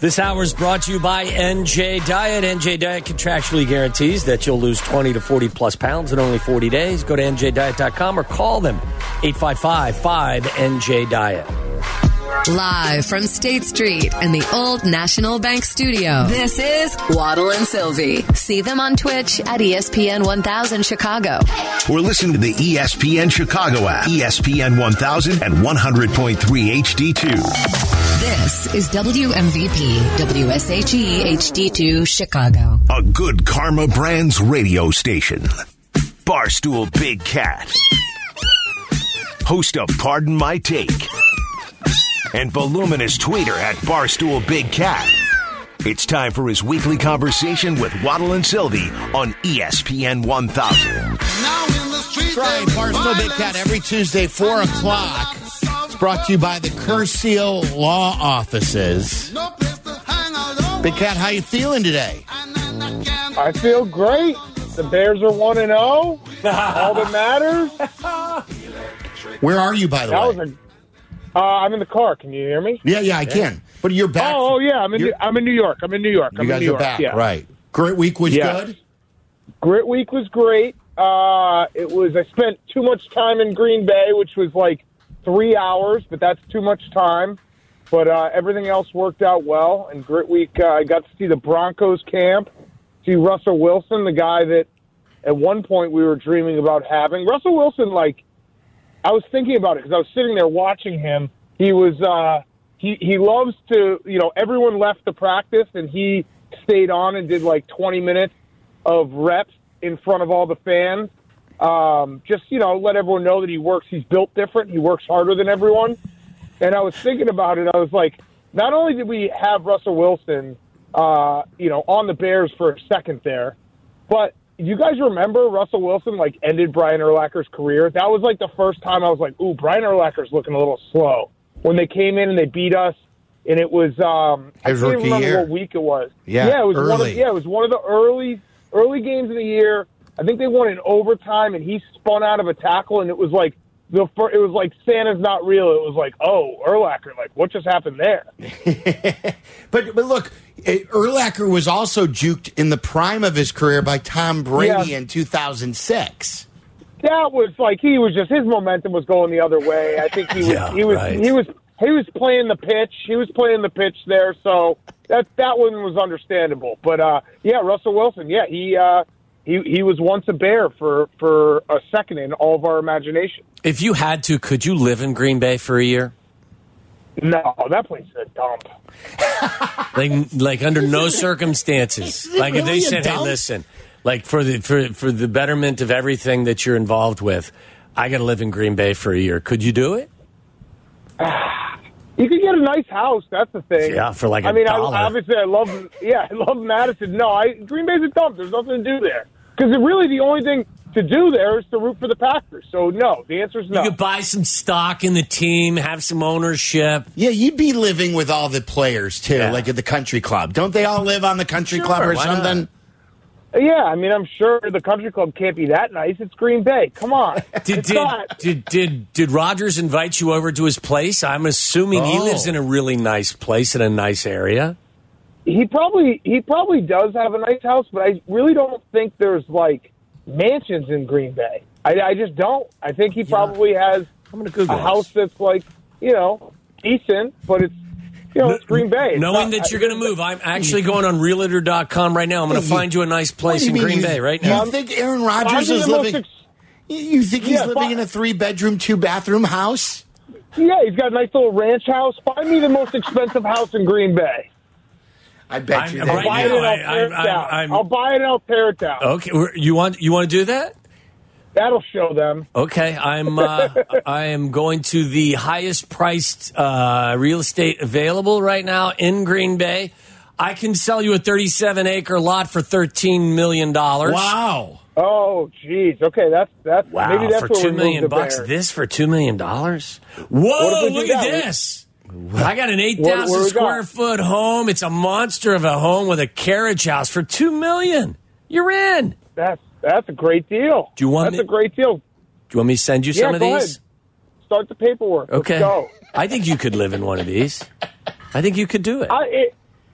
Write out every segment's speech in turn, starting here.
This hour is brought to you by NJ Diet. NJ Diet contractually guarantees that you'll lose 20 to 40 plus pounds in only 40 days. Go to njdiet.com or call them 855-5NJ-DIET. Live from State Street and the Old National Bank Studio, this is Waddle and Sylvie. See them on Twitch at ESPN 1000 Chicago. We're listening to the ESPN Chicago app, ESPN 1000 and 100.3 HD2. This is WMVP, WSHE HD2 Chicago. A Good Karma Brands radio station. Barstool Big Cat. Host of Pardon My Take. And voluminous tweeter at Barstool Big Cat. It's time for his weekly conversation with Waddle and Sylvie on ESPN 1000. That's right, Barstool Big Cat every Tuesday, 4 o'clock. It's brought to you by the Curcio Law Offices. Big Cat, how you feeling today? I feel great. The Bears are 1-0. All that matters. Where are you, by the way? I'm in the car. Can you hear me? Yeah, I can. But you're back. Oh, yeah. I'm in New York. You guys are back, right. Grit Week was good? Grit Week was great. I spent too much time in Green Bay, which was like 3 hours, but that's too much time. But everything else worked out well. And Grit Week, I got to see the Broncos camp, see Russell Wilson, the guy that at one point we were dreaming about having. Russell Wilson, I was thinking about it because I was sitting there watching him. He was he loves to, everyone left the practice and he stayed on and did 20 minutes of reps in front of all the fans. Just, let everyone know that he works. He's built different. He works harder than everyone. And I was thinking about it. I was like, not only did we have Russell Wilson, on the Bears for a second there, but you guys remember Russell Wilson, ended Brian Urlacher's career? That was, the first time I was like, ooh, Brian Urlacher's looking a little slow. When they came in and they beat us, and it was, I can't remember what week it was. Yeah, it was early. It was one of the early games of the year. I think they won in overtime, and he spun out of a tackle, and it was like Santa's not real. It was like, oh, Urlacher, what just happened there? But look, Urlacher was also juked in the prime of his career by Tom Brady in 2006. That was his momentum was going the other way. I think he was playing the pitch. He was playing the pitch there, so that one was understandable. But Russell Wilson, he was once a Bear for a second in all of our imagination. If you had to, could you live in Green Bay for a year? No, that place is a dump. Under no circumstances. If they said, "Hey, listen, for the betterment of everything that you're involved with, I got to live in Green Bay for a year." Could you do it? You could get a nice house. That's the thing. Yeah, for $1. I love Madison. No, Green Bay's a dump. There's nothing to do there because really the only thing to do there is to root for the Packers. So, no, the answer is no. You could buy some stock in the team, have some ownership. Yeah, you'd be living with all the players, too, at the country club. Don't they all live on the country club or something? Yeah, I'm sure the country club can't be that nice. It's Green Bay. Come on. Did Rodgers invite you over to his place? I'm assuming he lives in a really nice place in a nice area. He probably does have a nice house, but I really don't think there's, mansions in Green Bay. I just don't. I think he probably has a house that's decent, but it's it's Green Bay. Knowing that you're going to move, I'm actually going on Realtor.com right now. I'm going to find you a nice place in Green Bay right now. You think Aaron Rodgers is living? You think he's living in a 3-bedroom, 2-bathroom house? Yeah, he's got a nice little ranch house. Find me the most expensive house in Green Bay. I bet you. I'll buy it and I'll tear it down. Okay, you want to do that? That'll show them. Okay, I am going to the highest priced real estate available right now in Green Bay. I can sell you a 37-acre lot for $13 million. Wow. Oh, geez. Okay, that's wow. Maybe that's for where $2 million bucks. This for $2 million. Whoa! Look at this. I got an 8,000 square foot home. It's a monster of a home with a carriage house for $2 million. You're in. That's a great deal. That's a great deal. Do you want me to send you some of these? Ahead. Start the paperwork. Okay. Let's go. I think you could live in one of these. I think you could do it.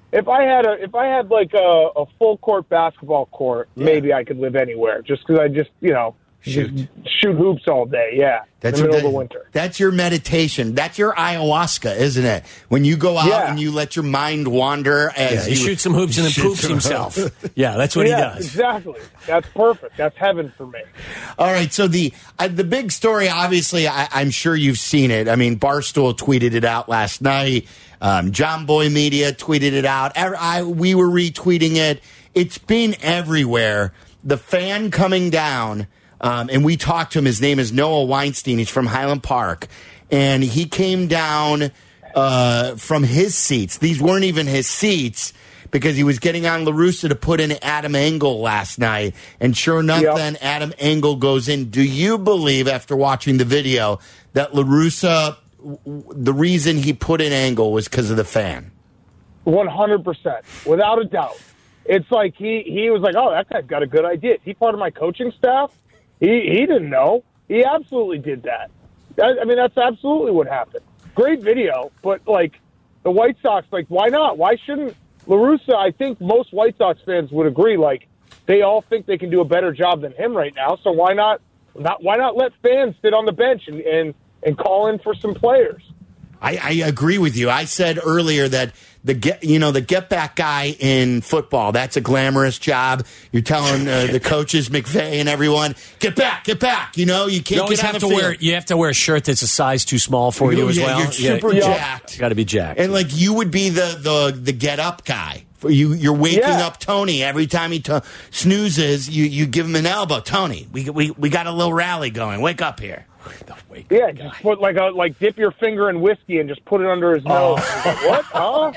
if I had like a full court basketball court, maybe I could live anywhere. Just because I just shoot hoops all day. Yeah, that's in the middle of the winter. That's your meditation. That's your ayahuasca, isn't it? When you go out and you let your mind wander as he shoots some hoops and then poops himself. Yeah, that's what he does. Exactly. That's perfect. That's heaven for me. All right. So the big story, obviously, I'm sure you've seen it. I mean, Barstool tweeted it out last night. John Boy Media tweeted it out. We were retweeting it. It's been everywhere. The fan coming down. And we talked to him. His name is Noah Weinstein. He's from Highland Park. And he came down from his seats. These weren't even his seats because he was getting on La Russa to put in Adam Engel last night. And sure enough, then Adam Engel goes in. Do you believe, after watching the video, that La Russa, the reason he put in Engel was because of the fan? 100%. Without a doubt. It's like he was like, oh, that guy's got a good idea. Is he part of my coaching staff? He didn't know. He absolutely did that. I mean, that's absolutely what happened. Great video, but, like, the White Sox, like, why not? Why shouldn't La Russa? I think most White Sox fans would agree, like, they all think they can do a better job than him right now, so why not let fans sit on the bench and call in for some players? I agree with you. I said earlier that the get back guy in football, that's a glamorous job. You're telling the coaches, McVay and everyone, get back. You know, you can't get out of the field. You have to wear a shirt that's a size too small for you as well. You're super jacked. Got to be jacked. And like you would be the get up guy. You're waking up Tony every time he snoozes. You give him an elbow. Tony, we got a little rally going. Wake up here. Yeah, just put like dip your finger in whiskey and just put it under his nose. Like, what? Huh?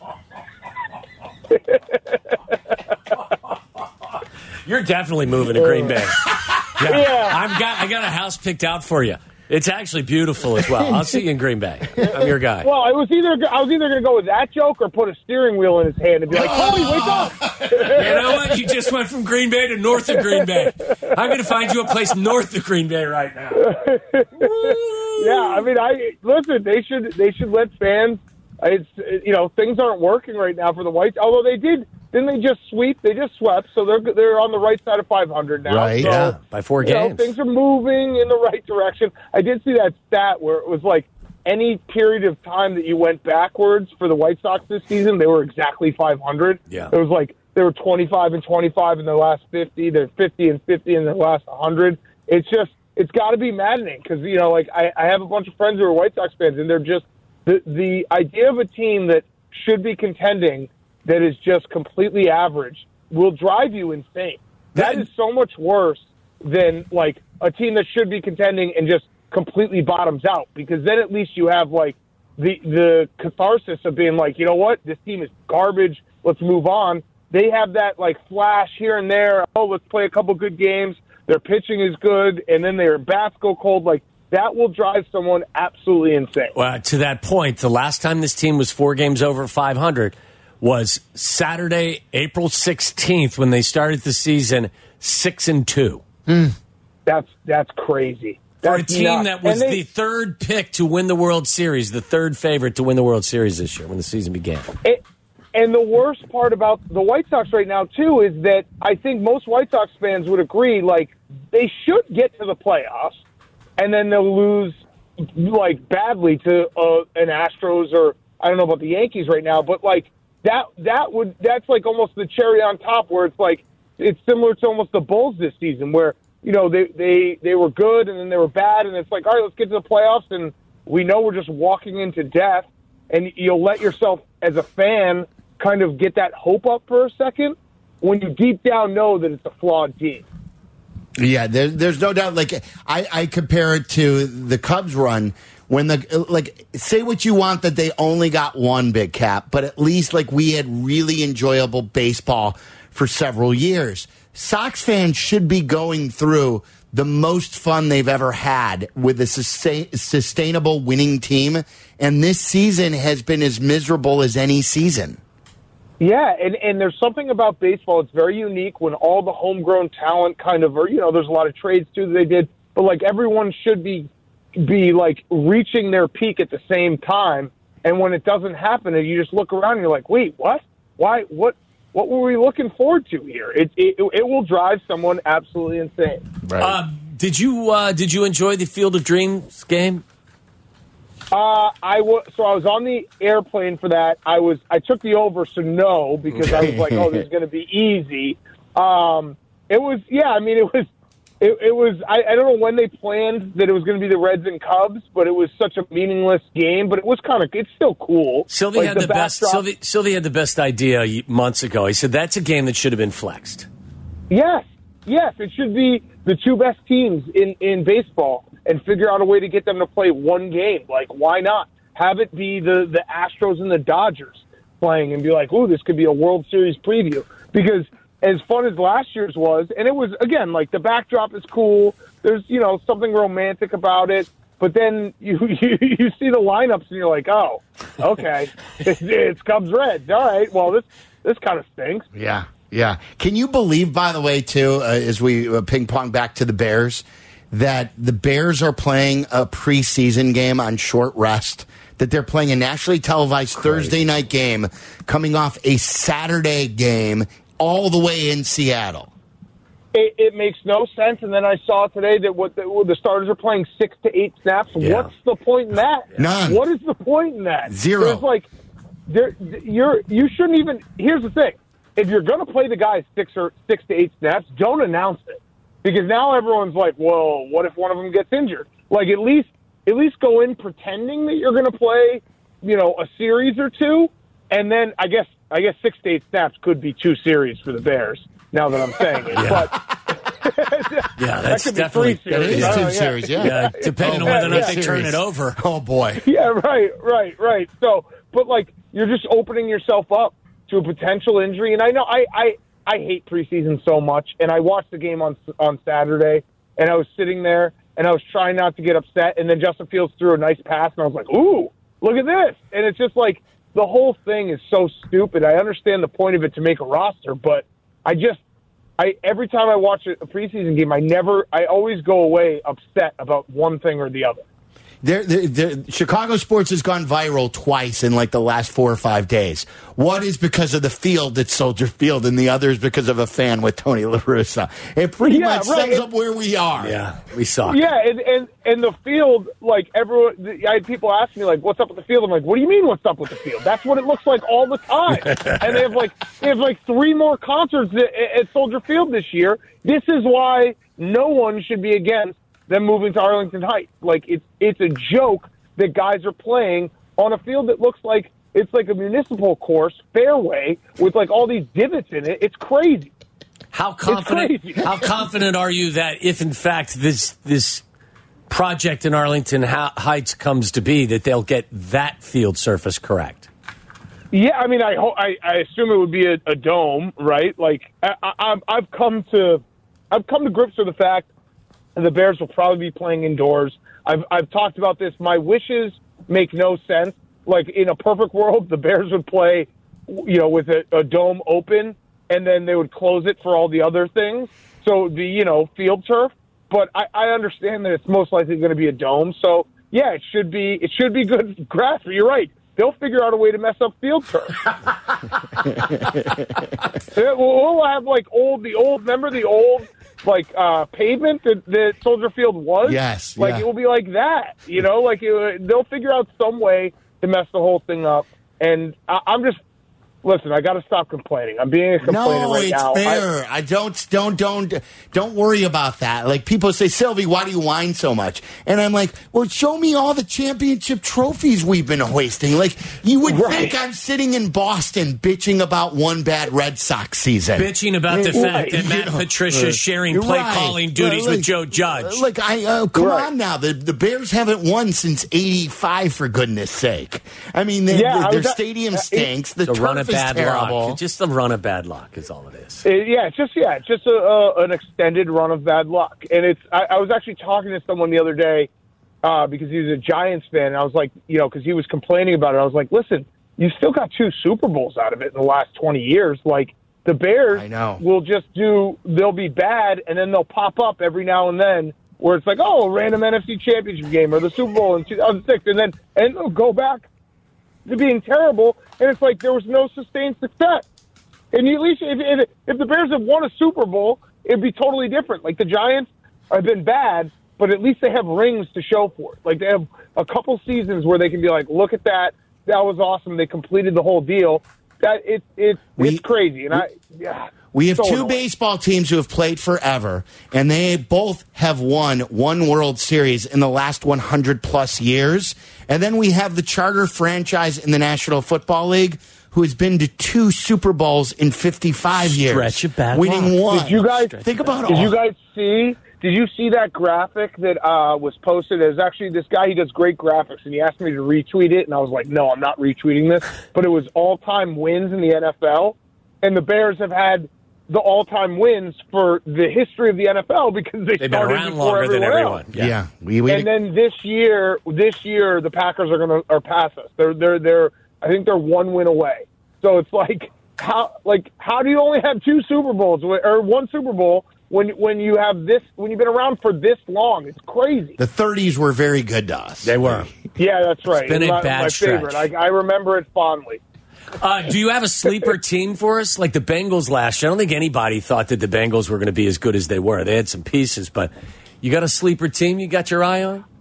You're definitely moving to Green Bay. Yeah. I got a house picked out for you. It's actually beautiful as well. I'll see you in Green Bay. I'm your guy. Well, I was either going to go with that joke or put a steering wheel in his hand and be like, Tony, wake up. You know what? You just went from Green Bay to north of Green Bay. I'm going to find you a place north of Green Bay right now. Yeah, I mean, listen. They should let fans. Things aren't working right now for the Whites. Although they did. Didn't they just sweep? They just swept, so they're on the right side of 500 now. Right, so, by 4 games. Things are moving in the right direction. I did see that stat where it was like any period of time that you went backwards for the White Sox this season, they were exactly 500. Yeah. It was like they were 25-25 in their last 50. They're 50-50 in their last 100. It's got to be maddening because, I have a bunch of friends who are White Sox fans, and they're just the idea of a team that should be contending that is just completely average will drive you insane. That is so much worse than, like, a team that should be contending and just completely bottoms out, because then at least you have, like, the catharsis of being like, you know what, this team is garbage, let's move on. They have that, like, flash here and there, let's play a couple good games, their pitching is good, and then their bats go cold. Like, that will drive someone absolutely insane. Well, to that point, the last time this team was 4 games over 500 was Saturday, April 16th, when they started the season 6-2. That's crazy. For a team that was the third pick to win the World Series, the third favorite to win the World Series this year when the season began. And the worst part about the White Sox right now, too, is that I think most White Sox fans would agree, like, they should get to the playoffs, and then they'll lose, like, badly to an Astros or, I don't know about the Yankees right now, but, like, that's like almost the cherry on top, where it's like it's similar to almost the Bulls this season, where they were good and then they were bad, and it's like, all right, let's get to the playoffs, and we know we're just walking into death, and you'll let yourself as a fan kind of get that hope up for a second when you deep down know that it's a flawed team. Yeah, there's no doubt. Like I compare it to the Cubs run. When say what you want that they only got one big cap, but at least like we had really enjoyable baseball for several years. Sox fans should be going through the most fun they've ever had with a sustainable winning team, and this season has been as miserable as any season. Yeah, and there's something about baseball. It's very unique when all the homegrown talent kind of there's a lot of trades too that they did, but like everyone should be like reaching their peak at the same time, and when it doesn't happen, and you just look around and you're like, wait, what? why? What were we looking forward to here? It will drive someone absolutely insane. Right. Did you enjoy the Field of Dreams game? So I was on the airplane for that. I took the over, so no, because I was like, oh, this is going to be easy. It was. I don't know when they planned that it was going to be the Reds and Cubs, but it was such a meaningless game. But it was it's still cool. Sylvie had the best. Sylvie had the best idea months ago. He said that's a game that should have been flexed. Yes, it should be the two best teams in baseball, and figure out a way to get them to play one game. Like, why not have it be the Astros and the Dodgers playing, and be like, "Ooh, this could be a World Series preview," because. As fun as last year's was, and it was, again, like the backdrop is cool. There's, something romantic about it. But then you see the lineups and you're like, oh, okay, it's Cubs Reds. All right, well, this kind of stinks. Yeah. Can you believe, by the way, too, as we ping pong back to the Bears, that the Bears are playing a preseason game on short rest? That they're playing a nationally televised Thursday night game, coming off a Saturday game. All the way in Seattle. It makes no sense. And then I saw today that the starters are playing 6 to 8 snaps. Yeah. What's the point in that? None. What is the point in that? Zero. You shouldn't even. Here's the thing: if you're going to play the guys 6 to 8 snaps, don't announce it, because now everyone's like, "Well, what if one of them gets injured?" Like at least go in pretending that you're going to play, a series or two, and then I guess 6 to 8 snaps could be 2 series for the Bears, now that I'm saying it. But that's definitely 3 series. That is 2 series, yeah. Depending on whether or not they turn it over. Oh, boy. Yeah, right. So, but, you're just opening yourself up to a potential injury. And I know I hate preseason so much, and I watched the game on Saturday, and I was sitting there, and I was trying not to get upset, and then Justin Fields threw a nice pass, and I was like, ooh, look at this. And it's just like, the whole thing is so stupid. I understand the point of it to make a roster, but every time I watch a preseason game, I always go away upset about one thing or the other. Chicago sports has gone viral twice in the last 4 or 5 days. One is because of the field at Soldier Field, and the other is because of a fan with Tony La Russa. It pretty much sums up where we are. Yeah, we suck. Yeah, and the field, everyone, I had people ask me, what's up with the field? I'm like, what do you mean what's up with the field? That's what it looks like all the time. And they have 3 more concerts at Soldier Field this year. This is why no one should be against them moving to Arlington Heights. It's a joke that guys are playing on a field that looks like it's like a municipal course, fairway, with all these divots in it. It's crazy. How confident are you that if in fact this project in Arlington Heights comes to be, that they'll get that field surface correct? Yeah, I mean, I assume it would be a dome, right? I've come to grips with the fact that the Bears will probably be playing indoors. I've talked about this. My wishes make no sense. In a perfect world, the Bears would play, with a dome open, and then they would close it for all the other things. So it would be, field turf. But I understand that it's most likely going to be a dome. So yeah, it should be good grass. But you're right. They'll figure out a way to mess up field turf. We'll have remember the old pavement that Soldier Field was? Yes. It will be like that, they'll figure out some way to mess the whole thing up. And I'm just, listen, I got to stop complaining. I'm being a complainer right now. No, it's fair. I don't worry about that. People say, Sylvie, why do you whine so much? And I'm like, well, show me all the championship trophies we've been hoisting. You would think I'm sitting in Boston bitching about one bad Red Sox season. Bitching about the fact that Matt Patricia's sharing play calling duties with Joe Judge. Come on now. The Bears haven't won since '85, for goodness sake. I mean, their stadium stinks. The turf is terrible. Luck. Just a run of bad luck is all it is. It's just an extended run of bad luck. And I was actually talking to someone the other day because he was a Giants fan, and I was like, because he was complaining about it. I was like, listen, you still got 2 Super Bowls out of it in the last 20 years. The Bears will they'll be bad, and then they'll pop up every now and then where it's a random NFC Championship game or the Super Bowl in 2006, and they'll go back to being terrible, and it's like there was no sustained success. And at least if the Bears have won a Super Bowl, it'd be totally different. Like, the Giants have been bad, but at least they have rings to show for it. Like, they have a couple seasons where they can be like, look at that. That was awesome. They completed the whole deal. That it's crazy. And we have so two annoying. baseball teams who have played forever, and they both have won one World Series in the last 100-plus years. And then we have the charter franchise in the National Football League who has been to 2 Super Bowls in 55 years. Stretch of bad winning luck. one. Did you guys think about Did all? you guys see? Did you see that graphic that was posted? There's actually this guy, he does great graphics, and he asked me to retweet it, and I was like, no, I'm not retweeting this. But it was all-time wins in the NFL, and the Bears have had the all-time wins for the history of the NFL because they've been started around before longer than everyone everyone. Yeah. And then this year, the Packers are past us. They're I think they're 1 win away. So it's like how do you only have 2 Super Bowls or 1 Super Bowl when you have this, when you've been around for this long? It's crazy. The 30s were very good to us. They were. Yeah, that's right. It's been a bad my stretch. favorite. I remember it fondly. Do you have a sleeper team for us? Like the Bengals last year. I don't think anybody thought that the Bengals were going to be as good as they were. They had some pieces, but you got a sleeper team you got your eye on?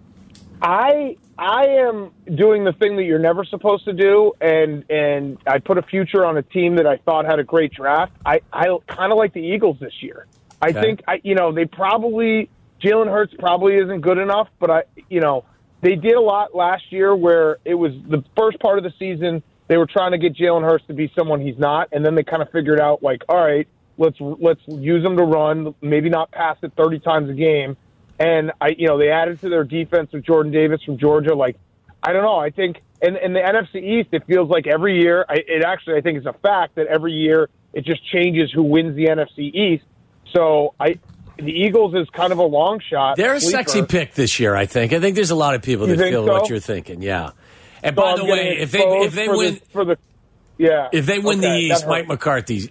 I am doing the thing that you're never supposed to do, and I put a future on a team that I thought had a great draft. I kind of like the Eagles this year. I think they probably, Jalen Hurts probably isn't good enough, but they did a lot last year where it was the first part of the season they were trying to get Jalen Hurts to be someone he's not, and then they kind of figured out like, all right, let's use him to run, maybe not pass it 30 times a game. And they added to their defense with Jordan Davis from Georgia. Like, I don't know. I think in the NFC East, it feels like every year. I think it's a fact that every year it just changes who wins the NFC East. So the Eagles is kind of a long shot. They're a sexy pick this year. I think there's a lot of people that feel so? what you're thinking. Yeah. And by the way, if they win if they win the East, Mike McCarthy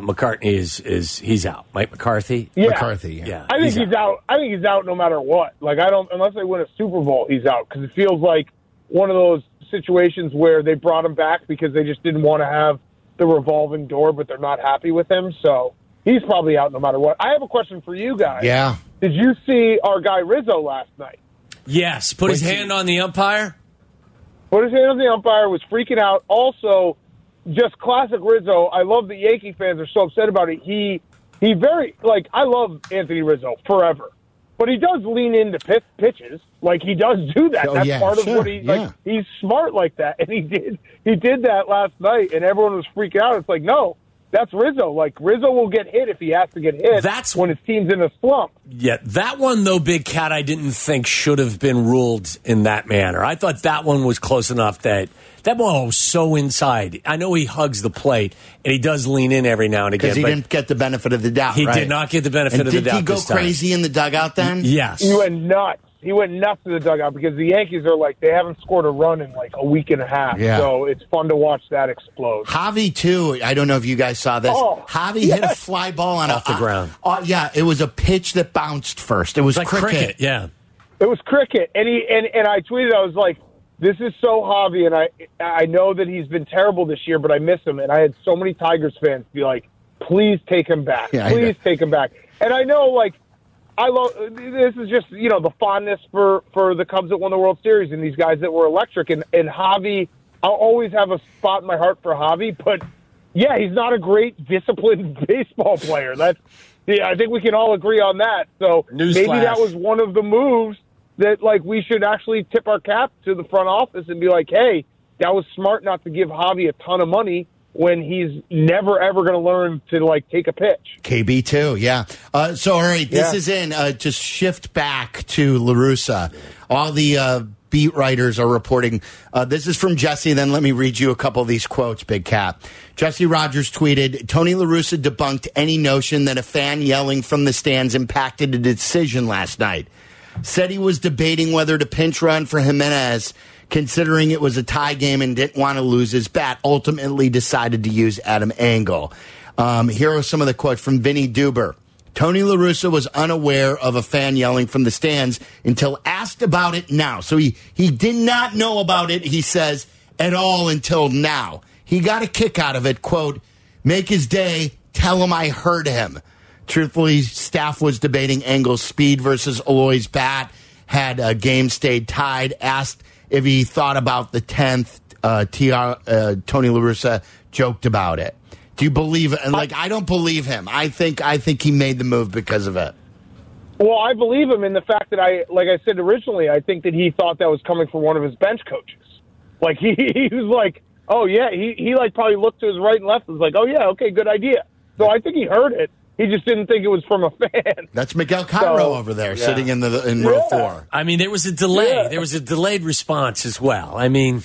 he's out. Mike McCarthy. Yeah. McCarthy. Yeah. I think he's out. I think he's out no matter what. Like, unless they win a Super Bowl, he's out, because it feels like one of those situations where they brought him back because they just didn't want to have the revolving door, but they're not happy with him. So he's probably out no matter what. I have a question for you guys. Yeah. Did you see our guy Rizzo last night? Yes. Put his hand on the umpire. Put his hand on the umpire, was freaking out. Also, just classic Rizzo. I love that Yankee fans are so upset about it. He very, like, I love Anthony Rizzo forever, but he does lean into pitches. Like, he does do that. That's part of what he's smart like that. And he did that last night, and everyone was freaking out. It's like, no, that's Rizzo. Like, Rizzo will get hit if he has to get hit. That's when his team's in a slump. Yeah, that one, though, Big Cat, I didn't think should have been ruled in that manner. I thought that one was close enough that ball was so inside. I know he hugs the plate, and he does lean in every now and again. Because he didn't get the benefit of the doubt, He did not get the benefit of the doubt. Did he go crazy in the dugout then? Yes. He went nuts. He went nuts in the dugout because the Yankees are like, they haven't scored a run in like a week and a half. Yeah. So it's fun to watch that explode. Javi, too. I don't know if you guys saw this. Javi hit a fly ball off the ground. Yeah, it was a pitch that bounced first. It was like cricket. Yeah. It was cricket. And I tweeted, I was like, this is so Javi, and I know that he's been terrible this year, but I miss him. And I had so many Tigers fans be like, please take him back. Yeah, please take him back. And I know, like, I love this is just, the fondness for the Cubs that won the World Series and these guys that were electric. And Javi, I'll always have a spot in my heart for Javi, but yeah, he's not a great disciplined baseball player. I think we can all agree on that. So maybe that was one of the moves that, like, we should actually tip our cap to the front office and be like, hey, that was smart not to give Javi a ton of money when he's never, ever going to learn to, like, take a pitch. KB, too, yeah. So, all right, this is to shift back to La Russa. All the beat writers are reporting. This is from Jesse, then let me read you a couple of these quotes, Big Cat. Jesse Rogers tweeted, Tony La Russa debunked any notion that a fan yelling from the stands impacted a decision last night. Said he was debating whether to pinch run for Jimenez, considering it was a tie game and didn't want to lose his bat. Ultimately decided to use Adam Engel. Here are some of the quotes from Vinny Duber. Tony La Russa was unaware of a fan yelling from the stands until asked about it now. So he did not know about it, he says, at all until now. He got a kick out of it, quote, make his day, tell him I heard him. Truthfully, staff was debating Engel's speed versus Eloy's bat, had a game stayed tied, asked if he thought about the 10th. Tony La Russa joked about it. Do you believe it? Like, I don't believe him. I think he made the move because of it. Well, I believe him in the fact that like I said originally, I think that he thought that was coming from one of his bench coaches. Like he was like, oh yeah, he like probably looked to his right and left and was like, oh yeah, okay, good idea. So I think he heard it. He just didn't think it was from a fan. That's Miguel Cairo over there, sitting in row 4. I mean, there was a delay. Yeah. There was a delayed response as well. I mean,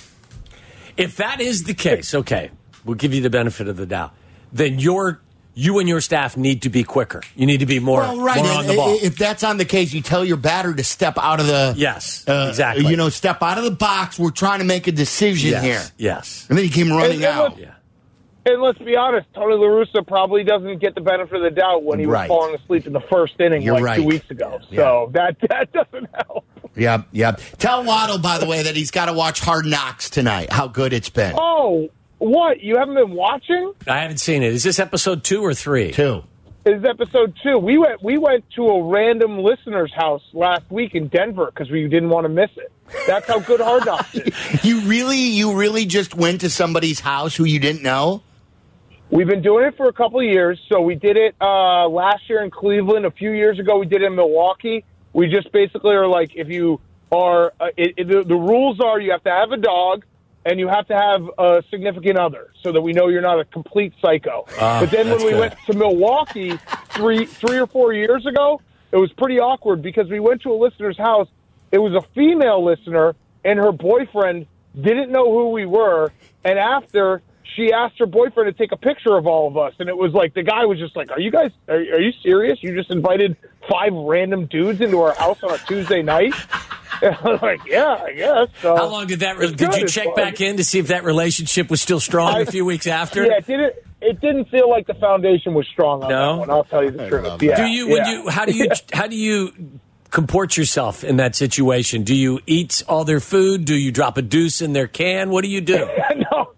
if that is the case, okay, we'll give you the benefit of the doubt. Then you and your staff need to be quicker. You need to be more on the ball. If that's on the case, you tell your batter to step out of the... Yes, exactly. Step out of the box. We're trying to make a decision here. Yes. And then he came running out. And let's be honest, Tony La Russa probably doesn't get the benefit of the doubt when he was falling asleep in the first inning 2 weeks ago. So that doesn't help. Yeah. Tell Waddle, by the way, that he's got to watch Hard Knocks tonight, how good it's been. Oh, what? You haven't been watching? I haven't seen it. Is this episode 2 or 3? 2. It's episode 2. We went to a random listener's house last week in Denver because we didn't want to miss it. That's how good Hard Knocks is. You really just went to somebody's house who you didn't know? We've been doing it for a couple of years. So we did it last year in Cleveland. A few years ago, we did it in Milwaukee. We just basically are like, if you are, the rules are you have to have a dog and you have to have a significant other so that we know you're not a complete psycho. But then when we went to Milwaukee three or 4 years ago, it was pretty awkward because we went to a listener's house. It was a female listener, and her boyfriend didn't know who we were. And after, she asked her boyfriend to take a picture of all of us. And it was like, the guy was just like, are you serious? You just invited 5 random dudes into our house on a Tuesday night? And I was like, yeah, I guess. So, how long did did you check back in to see if that relationship was still strong a few weeks after? Yeah, it didn't feel like the foundation was strong on that one. I'll tell you the truth. Yeah. How do you comport yourself in that situation? Do you eat all their food? Do you drop a deuce in their can? What do you do? No.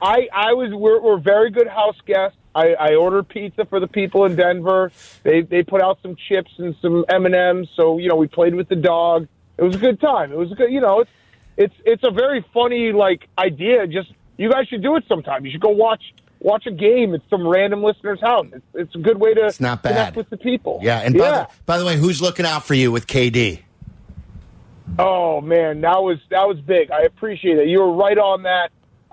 We're very good house guests. I ordered pizza for the people in Denver. They put out some chips and some M&Ms. So, we played with the dog. It was a good time. It was a good, it's a very funny, idea. Just, you guys should do it sometime. You should go watch a game at some random listener's house. It's a good way to connect with the people. Yeah. And by the way, who's looking out for you with KD? Oh man, that was big. I appreciate it. You were right on that.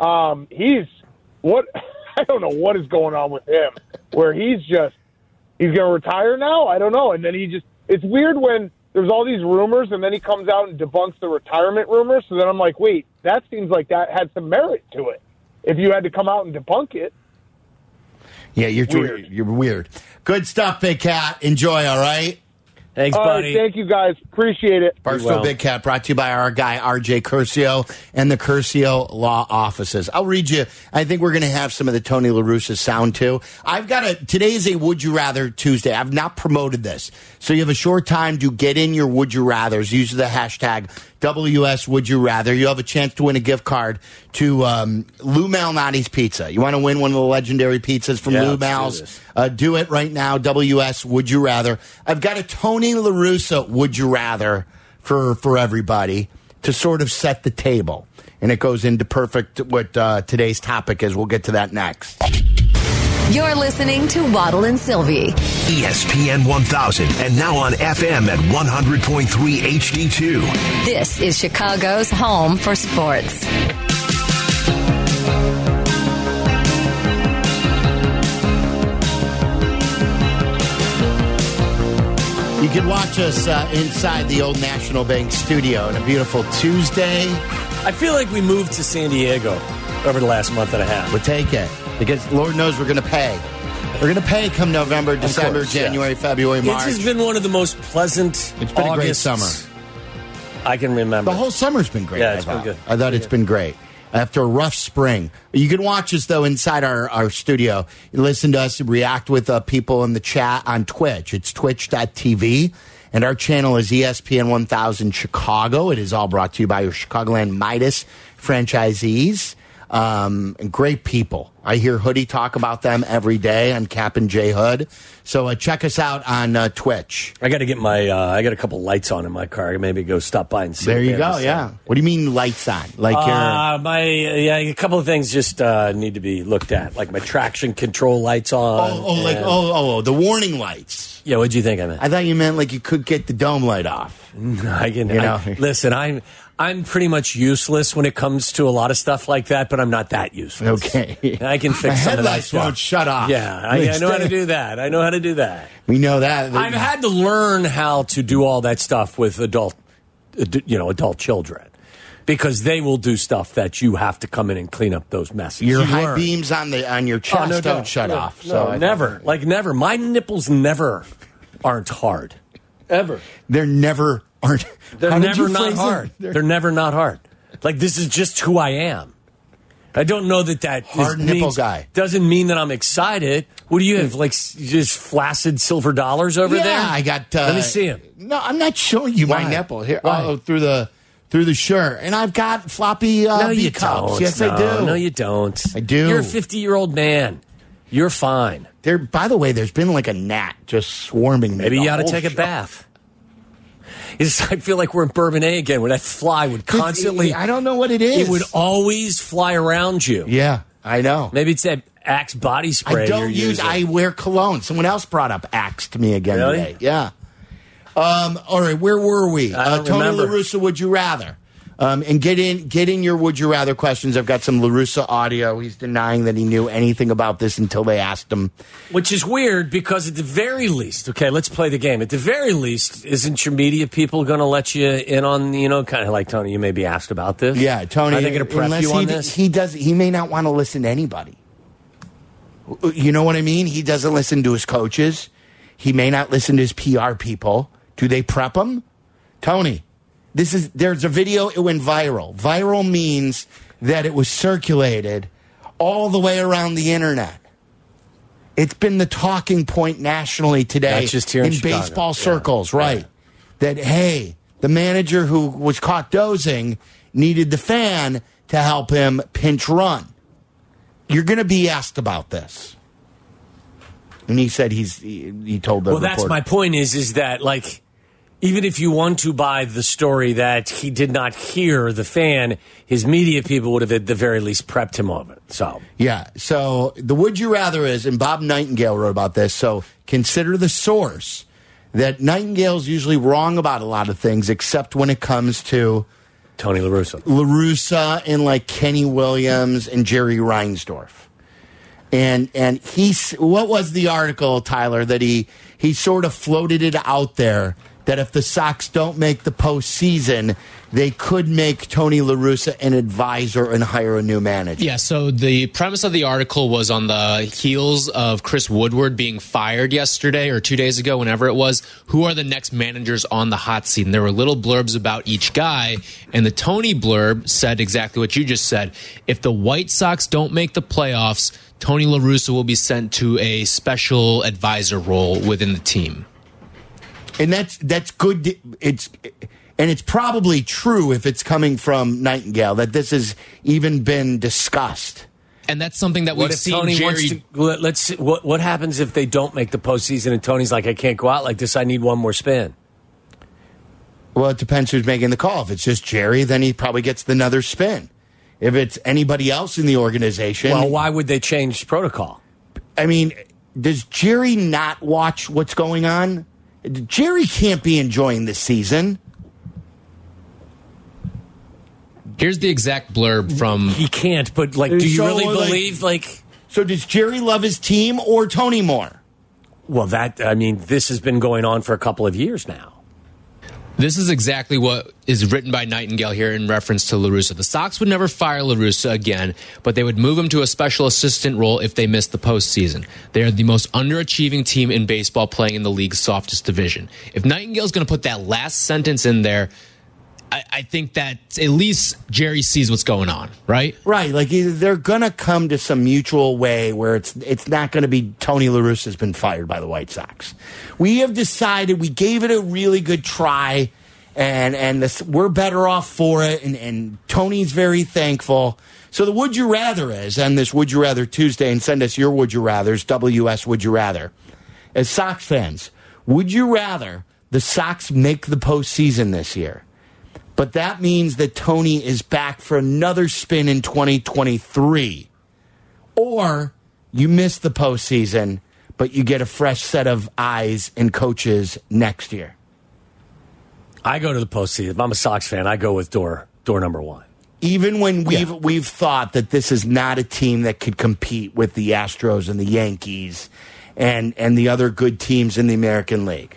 I don't know what is going on with him, where he's going to retire now. I don't know. And then it's weird when there's all these rumors and then he comes out and debunks the retirement rumors. So then I'm like, wait, that seems like that had some merit to it. If you had to come out and debunk it. Yeah, you're weird. Good stuff, Big Cat. Enjoy, all right? Thanks, buddy. Thank you, guys. Appreciate it. Barstool Big Cat brought to you by our guy, RJ Curcio, and the Curcio Law Offices. I'll read you. I think we're going to have some of the Tony La Russa sound, too. Today is a Would You Rather Tuesday. I've not promoted this. So you have a short time to get in your Would You Rathers. Use the hashtag WS Would You Rather. You have a chance to win a gift card to Lou Malnati's Pizza. You want to win one of the legendary pizzas from Lou Mal's? Do it right now. WS Would You Rather. I've got a Tony La Russa Would You Rather for everybody to sort of set the table. And it goes into perfect what today's topic is. We'll get to that next. You're listening to Waddle and Sylvie. ESPN 1000 and now on FM at 100.3 HD2. This is Chicago's home for sports. You can watch us inside the old National Bank studio on a beautiful Tuesday. I feel like we moved to San Diego over the last month and a half. We'll take it. Because Lord knows we're going to pay. We're going to pay come November, December, January, February, March. This has been one of the most pleasant It's been a great summer. I can remember. The whole summer's been great. Yeah, it's been good. I thought it's been great. After a rough spring. You can watch us, though, inside our studio. You listen to us, react with people in the chat on Twitch. It's twitch.tv. And our channel is ESPN 1000 Chicago. It is all brought to you by your Chicagoland Midas franchisees. And great people. I hear Hoodie talk about them every day on Cap and J Hood. So check us out on Twitch. I got to get I got a couple lights on in my car. Maybe go stop by and see. There you go. Yeah. What do you mean lights on? Like a couple of things just need to be looked at, like my traction control lights on. The warning lights. Yeah. What'd you think I meant? I thought you meant like you could get the dome light off. Listen, I'm pretty much useless when it comes to a lot of stuff like that, but I'm not that useless. Okay. I can fix some of that headlights stuff. won't shut off. Yeah, I know how to do that. We know that. I've had to learn how to do all that stuff with adult children, because they will do stuff that you have to come in and clean up those messes. Your high beams on your chest don't shut off. So never. My nipples aren't hard. Ever. They're never aren't. They're never not hard. They're never not hard. Like, this is just who I am. I don't know that hard nipple guy doesn't mean that I'm excited. What do you have? Like, just flaccid silver dollars over there? Yeah, I got. Let me see them. No, I'm not showing you my nipple here. Oh, through the shirt, and I've got floppy B cups. Yes, I do. No, you don't. I do. You're a 50-year-old man. You're fine. By the way, there's been like a gnat just swarming me. Maybe you ought to take a bath. I feel like we're in Bourbonnais again, where that fly would constantly... I don't know what it is. It would always fly around you. Yeah, I know. Maybe it's that Axe body spray I wear cologne. Someone else brought up Axe to me again today. Yeah. All right, where were we? I don't Tony remember. La Russa, would you rather? And get in your would you rather questions. I've got some La Russa audio. He's denying that he knew anything about this until they asked him. Which is weird, because at the very least, okay, let's play the game. At the very least, isn't your media people going to let you in on, kind of like, Tony, you may be asked about this? Yeah, Tony. Are they going to prep you on this? He may not want to listen to anybody. You know what I mean? He doesn't listen to his coaches. He may not listen to his PR people. Do they prep him? Tony. There's a video, it went viral. Viral means that it was circulated all the way around the internet. It's been the talking point nationally today. Not just here in baseball circles, right? Yeah. That, hey, the manager who was caught dozing needed the fan to help him pinch run. You're going to be asked about this. And he said he told the reporter. That's my point is that, like, even if you want to buy the story that he did not hear the fan, his media people would have at the very least prepped him of it. So yeah. So the would you rather is, and Bob Nightingale wrote about this, so consider the source, that Nightingale's usually wrong about a lot of things except when it comes to Tony La Russa. La Russa and like Kenny Williams and Jerry Reinsdorf. And what was the article, Tyler, that he sort of floated it out there that if the Sox don't make the postseason, they could make Tony La Russa an advisor and hire a new manager. Yeah, so the premise of the article was on the heels of Chris Woodward being fired yesterday or 2 days ago, whenever it was. Who are the next managers on the hot seat? And there were little blurbs about each guy, and the Tony blurb said exactly what you just said. If the White Sox don't make the playoffs, Tony La Russa will be sent to a special advisor role within the team. And that's good. It's probably true if it's coming from Nightingale that this has even been discussed. And that's something that we've seen. Tony Jerry, let's see, what happens if they don't make the postseason and Tony's like, I can't go out like this. I need one more spin. Well, it depends who's making the call. If it's just Jerry, then he probably gets another spin. If it's anybody else in the organization, well, why would they change protocol? I mean, does Jerry not watch what's going on? Jerry can't be enjoying this season. Here's the exact blurb from... He can't, but, like, do you really believe, like... So does Jerry love his team or Tony more? Well, this has been going on for a couple of years now. This is exactly what is written by Nightingale here in reference to La Russa. The Sox would never fire La Russa again, but they would move him to a special assistant role if they missed the postseason. They are the most underachieving team in baseball, playing in the league's softest division. If Nightingale's going to put that last sentence in there, I think that at least Jerry sees what's going on, right? Right. Like, they're going to come to some mutual way where it's not going to be Tony La Russa has been fired by the White Sox. We have decided, we gave it a really good try, and we're better off for it, and Tony's very thankful. So the Would You Rather is, and this Would You Rather Tuesday, and send us your Would You Rathers, WS Would You Rather. As Sox fans, would you rather the Sox make the postseason this year? But that means that Tony is back for another spin in 2023. Or you miss the postseason, but you get a fresh set of eyes and coaches next year. I go to the postseason. If I'm a Sox fan, I go with door number one. Even when we've thought that this is not a team that could compete with the Astros and the Yankees and the other good teams in the American League.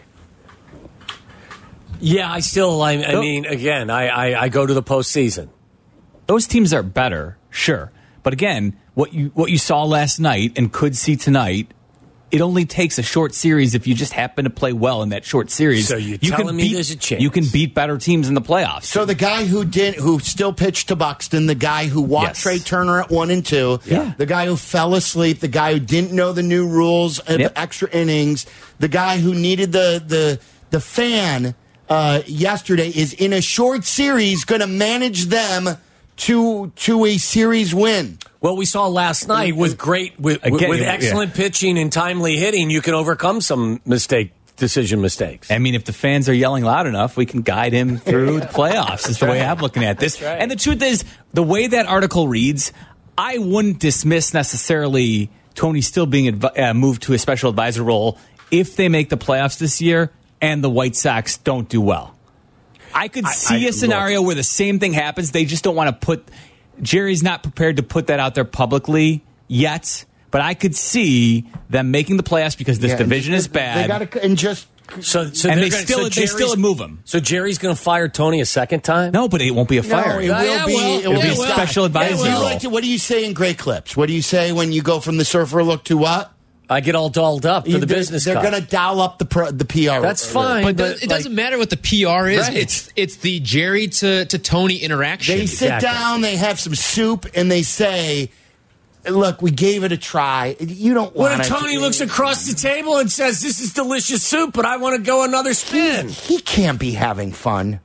Yeah, I mean, again, I go to the postseason. Those teams are better, sure. But again, what you saw last night and could see tonight, it only takes a short series if you just happen to play well in that short series. So you're telling me there's a chance. You can beat better teams in the playoffs. So the guy who still pitched to Buxton, the guy who walked Trey Turner at 1 and 2, the guy who fell asleep, the guy who didn't know the new rules of extra innings, the guy who needed the fan yesterday is in a short series going to manage them to a series win. Well, we saw last night with excellent pitching and timely hitting, you can overcome some decision mistakes. I mean, if the fans are yelling loud enough, we can guide him through the playoffs. Is the way I'm looking at this. Right. And the truth is, the way that article reads, I wouldn't dismiss necessarily Tony still being moved to a special advisor role if they make the playoffs this year and the White Sox don't do well. I could see a scenario where the same thing happens. They just don't want to put... Jerry's not prepared to put that out there publicly yet, but I could see them making the playoffs because this division is bad. They got to and just they still move him. So Jerry's going to fire Tony a second time? No, but it won't be a fire. No, it will be a special advisor role. What do you say in Great Clips? What do you say when you go from the surfer look to what? I get all dolled up for the business. They're going to dial up the PR. That's fine, but it doesn't matter what the PR is. Right. It's the Jerry to Tony interaction. They sit down, they have some soup, and they say, "Look, we gave it a try. You don't want." What if Tony looks across the table and says, "This is delicious soup, but I want to go another spin"? He can't be having fun.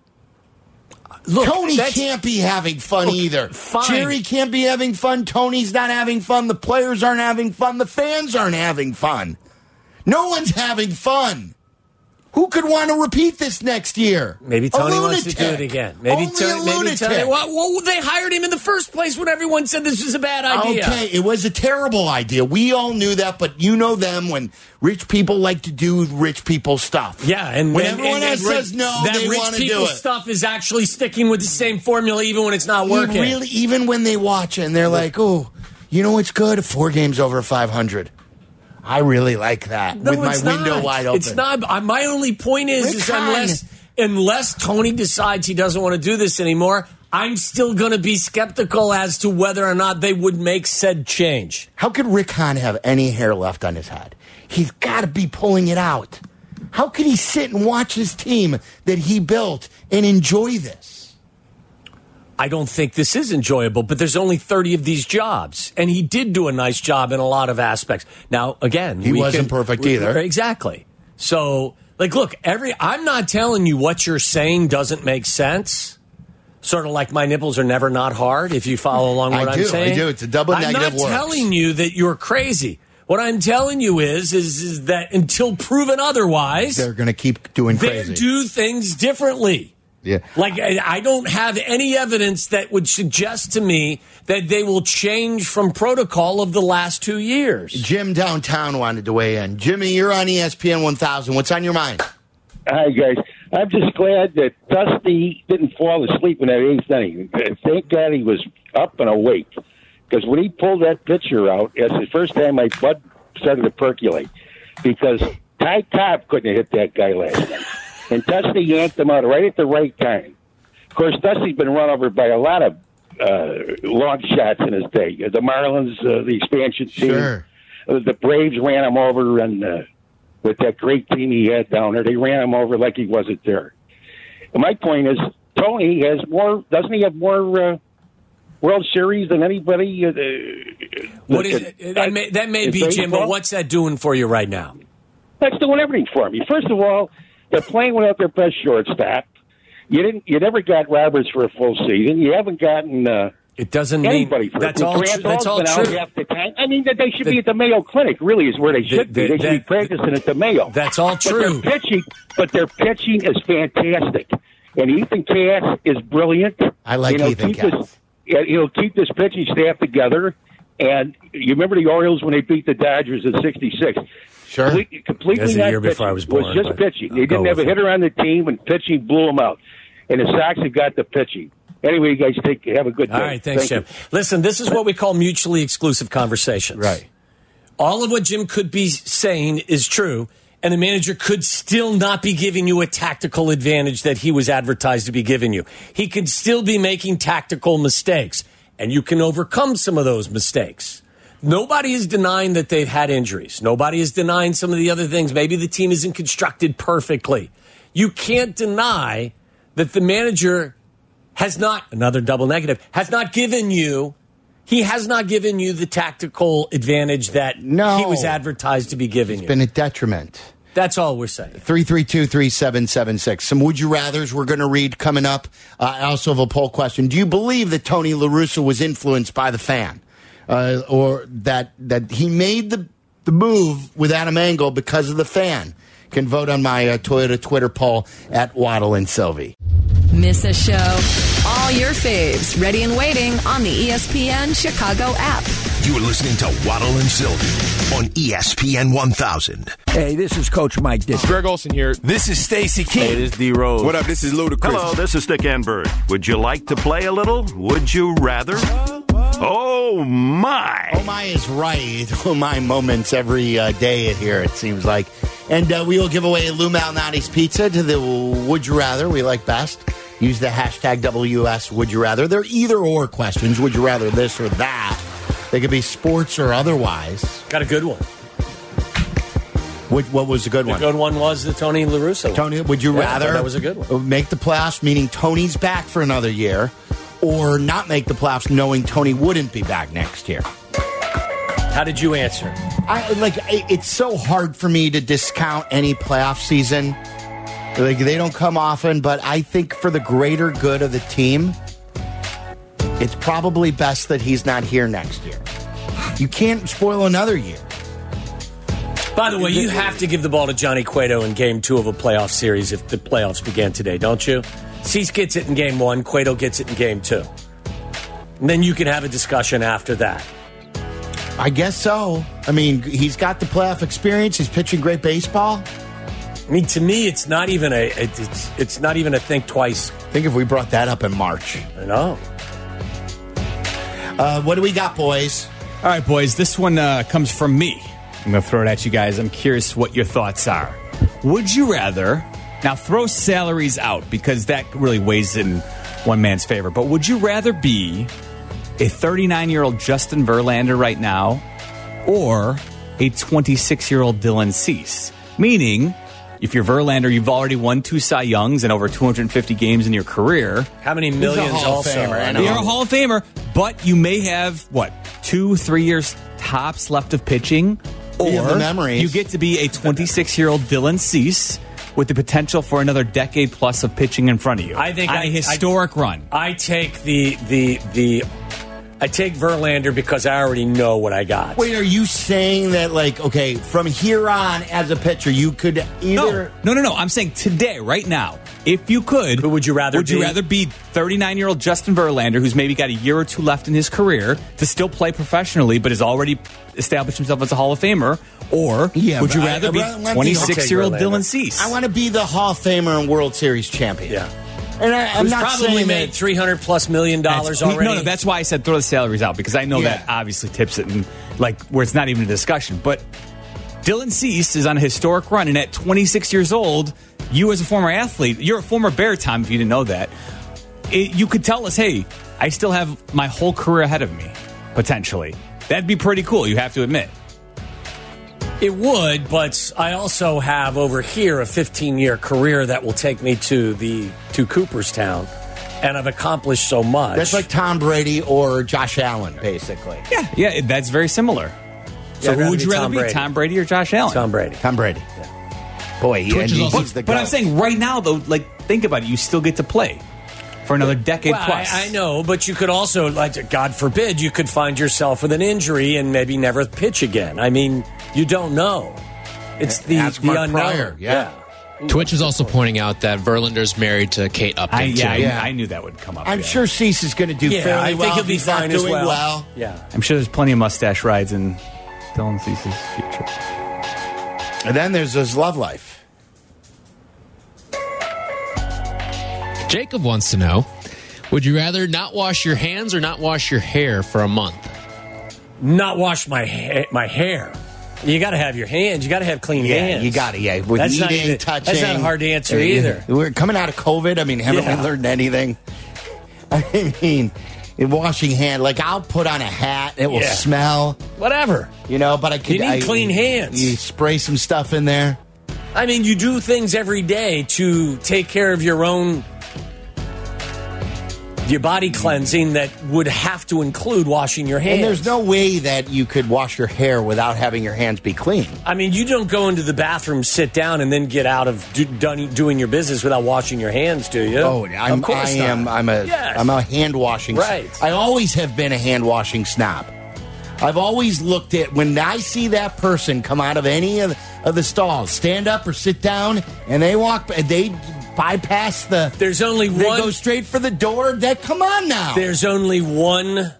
Look, Tony can't be having fun either. Fine. Jerry can't be having fun. Tony's not having fun. The players aren't having fun. The fans aren't having fun. No one's having fun. Who could want to repeat this next year? Maybe Tony wants to do it again. Maybe Tony. Well, they hired him in the first place when everyone said this was a bad idea. Okay, it was a terrible idea. We all knew that, but you know them when rich people like to do rich people stuff. Yeah, and when everyone else says no, they want to do it. That rich people stuff is actually sticking with the same formula even when it's not working. Even when they watch it and they're like, oh, you know what's good? 4 games over 500. I really like that with my window wide open. It's not. My only point is unless Tony decides he doesn't want to do this anymore, I'm still going to be skeptical as to whether or not they would make said change. How could Rick Hahn have any hair left on his head? He's got to be pulling it out. How could he sit and watch his team that he built and enjoy this? I don't think this is enjoyable, but there's only 30 of these jobs. And he did do a nice job in a lot of aspects. Now, again, he wasn't perfect either. Exactly. So, look, I'm not telling you what you're saying doesn't make sense. Sort of like my nipples are never not hard, if you follow along what I'm saying. I do. It's a double negative I'm not telling you that you're crazy. What I'm telling you is that until proven otherwise, they're going to keep doing crazy. They do things differently. Yeah. Like, I don't have any evidence that would suggest to me that they will change from protocol of the last 2 years. Jim downtown wanted to weigh in. Jimmy, you're on ESPN 1000. What's on your mind? Hi, guys. I'm just glad that Dusty didn't fall asleep in that 8th inning. Thank God he was up and awake. Because when he pulled that pitcher out, that's the first time my blood started to percolate. Because Ty Cobb couldn't have hit that guy last night. And Dusty yanked him out right at the right time. Of course, Dusty's been run over by a lot of long shots in his day. The Marlins, the expansion team. Sure. The Braves ran him over, and with that great team he had down there, they ran him over like he wasn't there. And my point is, Tony has more. Doesn't he have more World Series than anybody? What is it? That may be, Jim, but what's that doing for you right now? That's doing everything for me. First of all, they're playing without their best shortstop. You never got Roberts for a full season. You haven't gotten it doesn't anybody mean for that's all. That's all true. Half the time. I mean, they should be at the Mayo Clinic. Really, is where they should be. They should be practicing at the Mayo. That's all true. But their pitching is fantastic, and Ethan Cass is brilliant. I like Ethan Cass. He'll keep this pitching staff together. And you remember the Orioles when they beat the Dodgers in '66? Sure. Completely not year before I was born. It was just pitching. They didn't have a hitter on the team, and pitching blew them out. And the Sox have got the pitching. Anyway, you guys have a good day. All right, thanks, Jim. Listen, this is what we call mutually exclusive conversations. Right. All of what Jim could be saying is true, and the manager could still not be giving you a tactical advantage that he was advertised to be giving you. He could still be making tactical mistakes, and you can overcome some of those mistakes. Nobody is denying that they've had injuries. Nobody is denying some of the other things. Maybe the team isn't constructed perfectly. You can't deny that the manager has not, another double negative, has not given you the tactical advantage that he was advertised to be giving you. It's been a detriment. That's all we're saying. 332-3776. Some would you rathers we're going to read coming up. I also have a poll question. Do you believe that Tony La Russa was influenced by the fan? Or that he made the move with Adam Engel because of the fan? You can vote on my Toyota Twitter poll at Waddle and Sylvie. Miss a show? All your faves ready and waiting on the ESPN Chicago app. You're listening to Waddle and Sylvie on ESPN 1000. Hey, this is Coach Mike Dick. Greg Olson here. This is Stacey King. Hey, this is D. Rose. What up? This is Ludacris. Hello, this is Dick Enberg. Would you like to play a little? Would you rather? Oh, my. Oh, my is right. Oh, my moments every day here, it seems like. And we will give away Lou Malnati's pizza to the Would You Rather we like best. Use the hashtag WS Would You Rather. They're either or questions. Would you rather this or that? They could be sports or otherwise. Got a good one. What was the good one? The good one was the Tony La Russa one. Tony, would you rather that was a good one. Make the playoffs, meaning Tony's back for another year, or not make the playoffs knowing Tony wouldn't be back next year? How did you answer? It's so hard for me to discount any playoff season. They don't come often, but I think for the greater good of the team, it's probably best that he's not here next year. You can't spoil another year. By the way, you have to give the ball to Johnny Cueto in Game 2 of a playoff series if the playoffs began today, don't you? Cease gets it in Game 1, Cueto gets it in Game 2. And then you can have a discussion after that. I guess so. I mean, he's got the playoff experience. He's pitching great baseball. I mean, to me, it's not even a think twice. Think if we brought that up in March. I know. What do we got, boys? All right, boys. This one comes from me. I'm going to throw it at you guys. I'm curious what your thoughts are. Would you rather, now throw salaries out because that really weighs in one man's favor, but would you rather be a 39-year-old Justin Verlander right now or a 26-year-old Dylan Cease? Meaning, if you're Verlander, you've already won 2 Cy Youngs and over 250 games in your career. How many millions also? You're a Hall of Famer, but you may have, 2-3 years tops left of pitching. Or you get to be a 26-year-old Dylan Cease with the potential for another decade plus of pitching in front of you. I think on a historic run. I take I take Verlander because I already know what I got. Wait, are you saying that, from here on as a pitcher, you could either... No. I'm saying today, right now, if you could... Who would you rather be? Would you rather be 39-year-old Justin Verlander, who's maybe got a year or two left in his career, to still play professionally, but has already established himself as a Hall of Famer? Or would you rather be 26-year-old Dylan Cease? I want to be the Hall of Famer and World Series champion. Yeah. And I'm Who's not probably made $300+ million already. No, that's why I said throw the salaries out, because I know that obviously tips it and where it's not even a discussion. But Dylan Cease is on a historic run, and at 26 years old, you as a former athlete, you're a former Bear, Tom, if you didn't know that, you could tell us, hey, I still have my whole career ahead of me, potentially. That'd be pretty cool, you have to admit. It would, but I also have over here a 15-year career that will take me to Cooperstown, and I've accomplished so much. That's like Tom Brady or Josh Allen, basically. Yeah, that's very similar. So who would you rather be, Tom Brady or Josh Allen? Tom Brady. Yeah. Boy, he's the guy. But I'm saying right now, though, think about it. You still get to play for another decade plus. I know, but you could also, like, God forbid, you could find yourself with an injury and maybe never pitch again. I mean, you don't know. It's the unknown. Pryor, yeah. Twitch is also pointing out that Verlander's married to Kate Upton. I knew that would come up. I'm sure Cease is going to do fairly I well. think he'll be fine as doing well. Yeah. I'm sure there's plenty of mustache rides in Dylan Cease's future. And then there's his love life. Jacob wants to know, would you rather not wash your hands or not wash your hair for a month? Not wash my hair. You got to have your hands. You got to have clean hands. You got to, With that's eating, touching. That's not hard to answer either. We're coming out of COVID. I mean, haven't we learned anything? I mean, washing hand, like I'll put on a hat. It will smell. Whatever. But you need clean hands. You spray some stuff in there. I mean, you do things every day to take care of your body cleansing that would have to include washing your hands. And there's no way that you could wash your hair without having your hands be clean. I mean, you don't go into the bathroom, sit down, and then get out of doing your business without washing your hands, do you? Oh, I'm a hand washing. Right. I always have been a hand washing snob. I've always looked at when I see that person come out of any of the stalls, stand up or sit down, and they bypass the. There's only one. They go straight for the door. Come on now. There's only one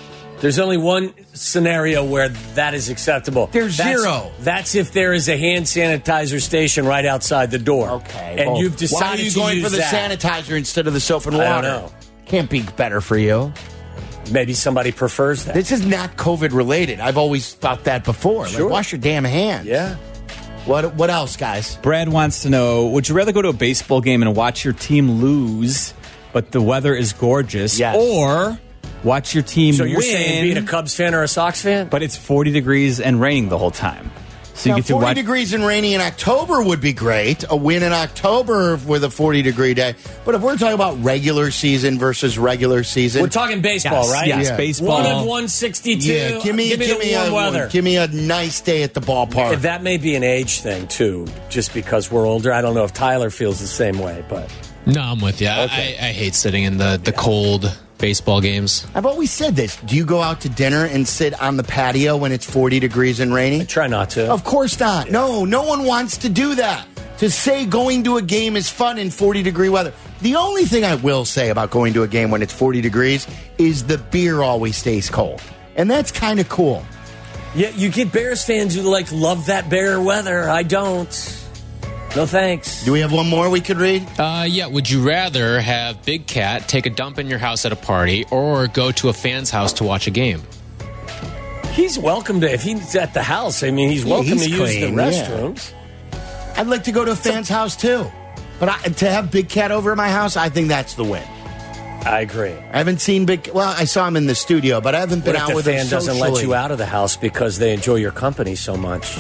scenario where that is acceptable. There's zero. That's if there is a hand sanitizer station right outside the door. Okay. And you've decided why are you to going use for the sanitizer instead of the soap and water? I don't know. Can't be better for you. Maybe somebody prefers that. This is not COVID related. I've always thought that before. Sure. Like, wash your damn hands. Yeah. What else, guys? Brad wants to know, would you rather go to a baseball game and watch your team lose, but the weather is gorgeous, or watch your team win? So you're saying being a Cubs fan or a Sox fan? But it's 40 degrees and raining the whole time. So now, you get to 40 watch. degrees and rainy in October would be great. A win in October with a 40-degree day. But if we're talking about regular season versus regular season. We're talking baseball, right? Yes, baseball. 1 of 162. Yeah, give me the warm weather. Give me a nice day at the ballpark. That may be an age thing, too, just because we're older. I don't know if Tyler feels the same way, but. No, I'm with you. Okay. I hate sitting in the cold baseball games. I've always said this. Do you go out to dinner and sit on the patio when it's 40 degrees and rainy? I try not to. Of course not. No one wants to do that. To say going to a game is fun in 40-degree weather. The only thing I will say about going to a game when it's 40 degrees is the beer always stays cold. And that's kind of cool. Yeah, you get Bears fans who love that Bear weather. I don't. No thanks. Do we have one more we could read? Yeah. Would you rather have Big Cat take a dump in your house at a party or go to a fan's house to watch a game? He's welcome to, if he's at the house, I mean, he's welcome to use the restrooms. Yeah. I'd like to go to a fan's house, too. But to have Big Cat over at my house, I think that's the win. I agree. I haven't seen I saw him in the studio, but I haven't been out with him socially. What if the fan doesn't let you out of the house because they enjoy your company so much?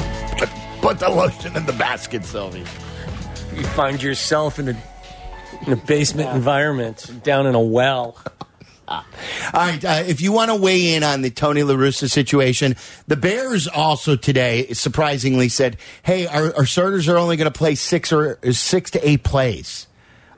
Put the lotion in the basket, Sylvie. You find yourself in a basement environment, down in a well. All right, if you want to weigh in on the Tony La Russa situation, the Bears also today surprisingly said, hey, our starters are only going to play 6 to 8 plays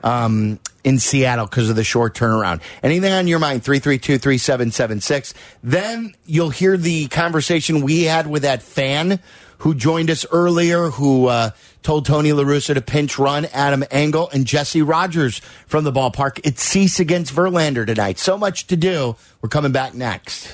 in Seattle because of the short turnaround. Anything on your mind, 332-3776. Then you'll hear the conversation we had with that fan who joined us earlier, who told Tony La Russa to pinch run, Adam Engel, and Jesse Rogers from the ballpark. It's Cease against Verlander tonight. So much to do. We're coming back next.